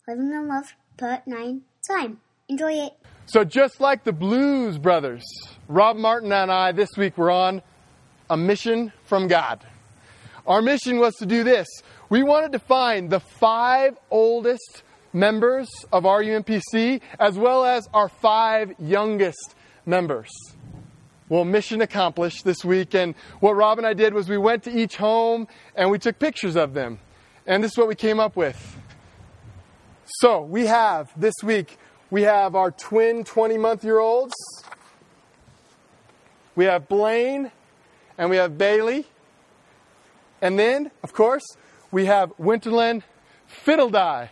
Living in Love, Part 9, time. Enjoy it. So just like the Blues Brothers, Rob Martin and I this week were on a mission from God. Our mission was to do this. We wanted to find the 5 oldest members of RUMPC as well as our 5 youngest members. Well, mission accomplished this week. And what Rob and I did was we went to each home and we took pictures of them. And this is what we came up with. So we have this week, we have our twin 20-month-year-olds. We have Blaine and we have Bailey. And then, of course, we have Winterland Fiddledye.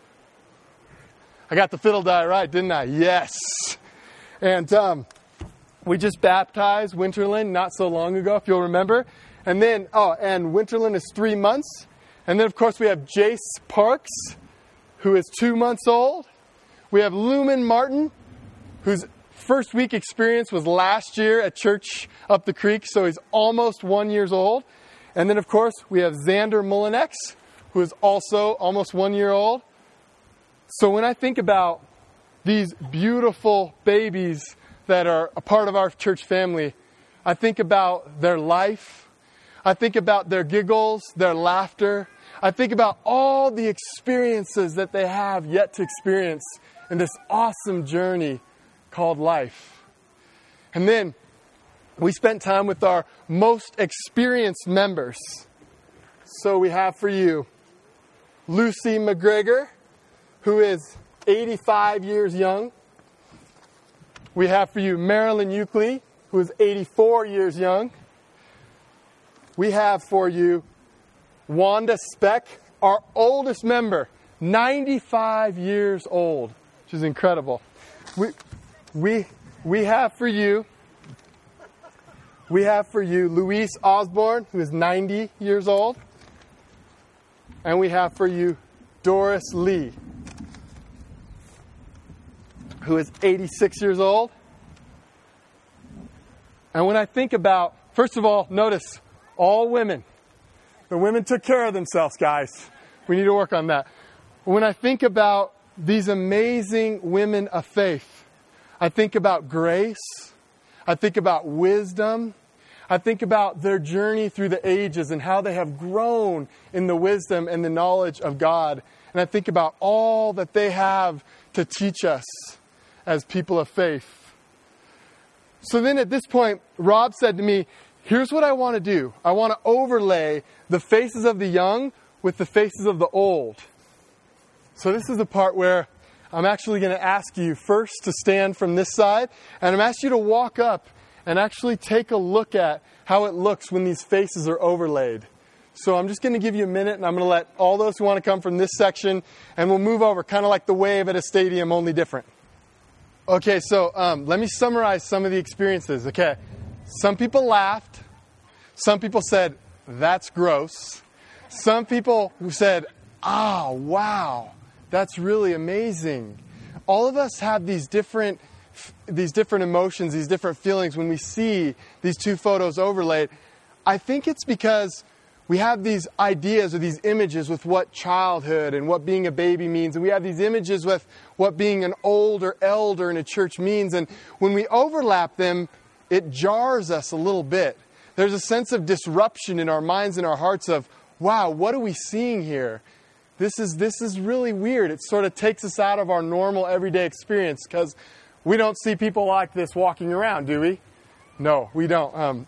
I got the Fiddledye right, didn't I? Yes. And we just baptized Winterland not so long ago, if you'll remember. And then, and Winterland is 3 months. And then, of course, we have Jace Parks, who is 2 months old. We have Lumen Martin, whose first week experience was last year at church up the creek, so he's almost 1 year old. And then, of course, we have Xander Mullinex, who is also almost 1 year old. So when I think about these beautiful babies that are a part of our church family, I think about their life. I think about their giggles, their laughter. I think about all the experiences that they have yet to experience in this awesome journey called life. And then we spent time with our most experienced members. So we have for you Lucy McGregor, who is 85 years young. We have for you Marilyn Euclid, who is 84 years young. We have for you Wanda Speck, our oldest member, 95 years old, which is incredible. We have for you Louise Osborne, who is 90 years old. And we have for you Doris Lee, who is 86 years old. And when I think about, first of all, notice, all women. The women took care of themselves, guys. We need to work on that. When I think about these amazing women of faith, I think about grace. I think about wisdom. I think about their journey through the ages and how they have grown in the wisdom and the knowledge of God. And I think about all that they have to teach us as people of faith. So then at this point, Rob said to me, here's what I want to do. I want to overlay the faces of the young with the faces of the old. So this is the part where I'm actually going to ask you first to stand from this side, and I'm asking you to walk up and actually take a look at how it looks when these faces are overlaid. So I'm just going to give you a minute, and I'm going to let all those who want to come from this section, and we'll move over, kind of like the wave at a stadium, only different. Okay, so let me summarize some of the experiences. Okay, some people laughed. Some people said, that's gross. Some people who said, wow, that's really amazing. All of us have these different emotions, these different feelings when we see these two photos overlaid. I think it's because we have these ideas or these images with what childhood and what being a baby means. And we have these images with what being an older elder in a church means. And when we overlap them, it jars us a little bit. There's a sense of disruption in our minds and our hearts of, wow, what are we seeing here? This is really weird. It sort of takes us out of our normal everyday experience because we don't see people like this walking around, do we? No, we don't.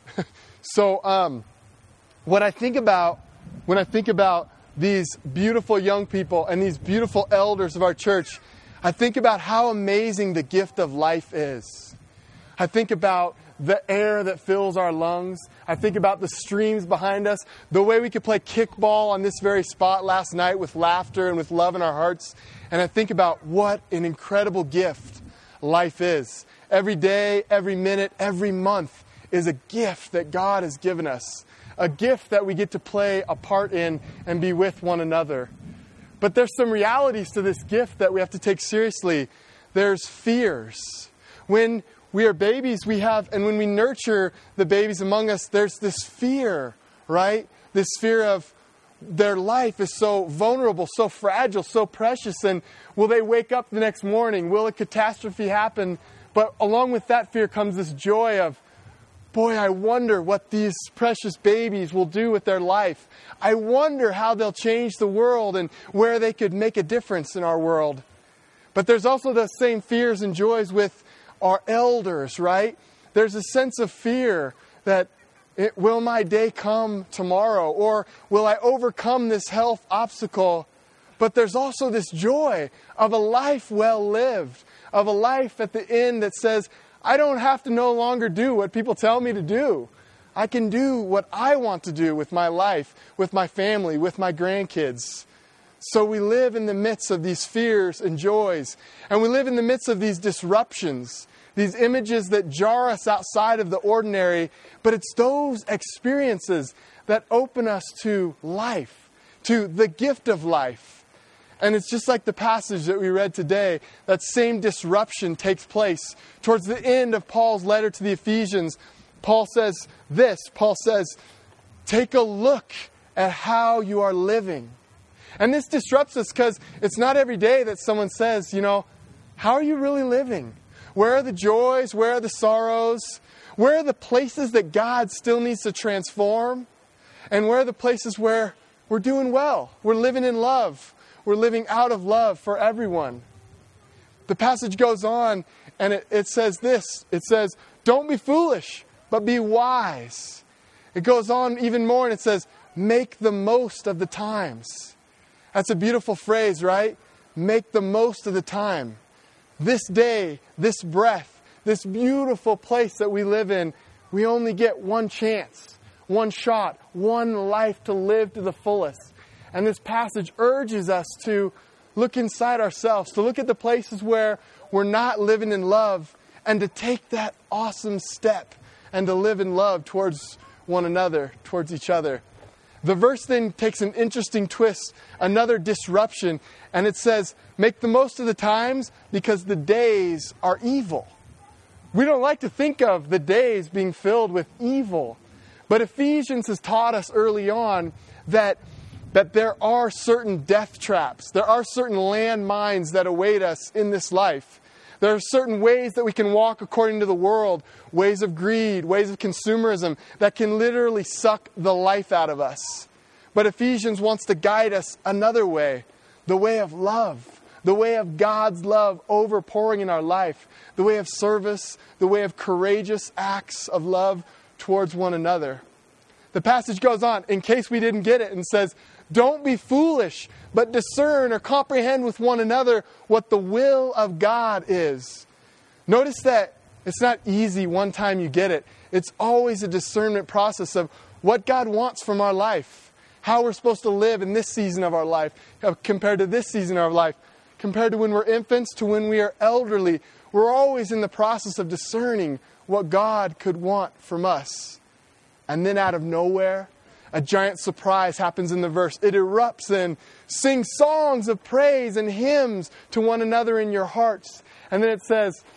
When I think about these beautiful young people and these beautiful elders of our church, I think about how amazing the gift of life is. I think about the air that fills our lungs. I think about the streams behind us, the way we could play kickball on this very spot last night with laughter and with love in our hearts. And I think about what an incredible gift life is. Every day, every minute, every month is a gift that God has given us. A gift that we get to play a part in and be with one another. But there's some realities to this gift that we have to take seriously. There's fears. When we are babies, and when we nurture the babies among us, there's this fear, right? This fear of, their life is so vulnerable, so fragile, so precious. And will they wake up the next morning? Will a catastrophe happen? But along with that fear comes this joy of, boy, I wonder what these precious babies will do with their life. I wonder how they'll change the world and where they could make a difference in our world. But there's also the same fears and joys with our elders, right? There's a sense of fear that, will my day come tomorrow? Or will I overcome this health obstacle? But there's also this joy of a life well lived, of a life at the end that says, I don't have to no longer do what people tell me to do. I can do what I want to do with my life, with my family, with my grandkids. So we live in the midst of these fears and joys. And we live in the midst of these disruptions, these images that jar us outside of the ordinary. But it's those experiences that open us to life, to the gift of life. And it's just like the passage that we read today, that same disruption takes place. Towards the end of Paul's letter to the Ephesians, Paul says this, take a look at how you are living. And this disrupts us because it's not every day that someone says, how are you really living? Where are the joys? Where are the sorrows? Where are the places that God still needs to transform? And where are the places where we're doing well? We're living in love. We're living out of love for everyone. The passage goes on and it says this. It says, don't be foolish, but be wise. It goes on even more and it says, make the most of the times. That's a beautiful phrase, right? Make the most of the time. This day, this breath, this beautiful place that we live in, we only get one chance, one shot, one life to live to the fullest. And this passage urges us to look inside ourselves, to look at the places where we're not living in love, and to take that awesome step and to live in love towards one another, towards each other. The verse then takes an interesting twist, another disruption, and it says, make the most of the times because the days are evil. We don't like to think of the days being filled with evil, but Ephesians has taught us early on that there are certain death traps. There are certain landmines that await us in this life. There are certain ways that we can walk according to the world, ways of greed, ways of consumerism that can literally suck the life out of us. But Ephesians wants to guide us another way, the way of love, the way of God's love overpouring in our life, the way of service, the way of courageous acts of love towards one another. The passage goes on, in case we didn't get it, and says, don't be foolish, but discern or comprehend with one another what the will of God is. Notice that it's not easy one time you get it. It's always a discernment process of what God wants from our life, how we're supposed to live in this season of our life compared to this season of our life, compared to when we're infants to when we are elderly. We're always in the process of discerning what God could want from us. And then out of nowhere, a giant surprise happens in the verse. It erupts and sing songs of praise and hymns to one another in your hearts. And then it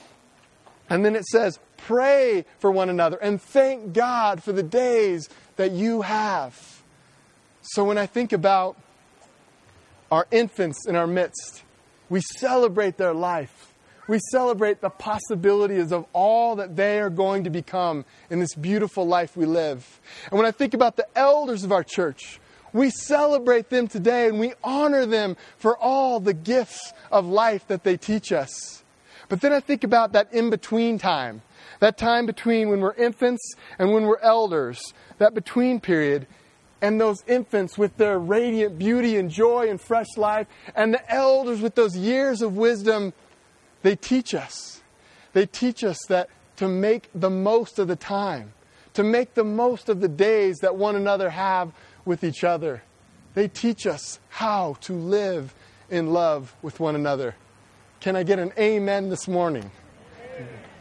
says, pray for one another and thank God for the days that you have. So when I think about our infants in our midst, we celebrate their life. We celebrate the possibilities of all that they are going to become in this beautiful life we live. And when I think about the elders of our church, we celebrate them today and we honor them for all the gifts of life that they teach us. But then I think about that in-between time, that time between when we're infants and when we're elders, that between period, and those infants with their radiant beauty and joy and fresh life, and the elders with those years of wisdom. They teach us. They teach us that to make the most of the time, to make the most of the days that one another have with each other. They teach us how to live in love with one another. Can I get an amen this morning? Amen.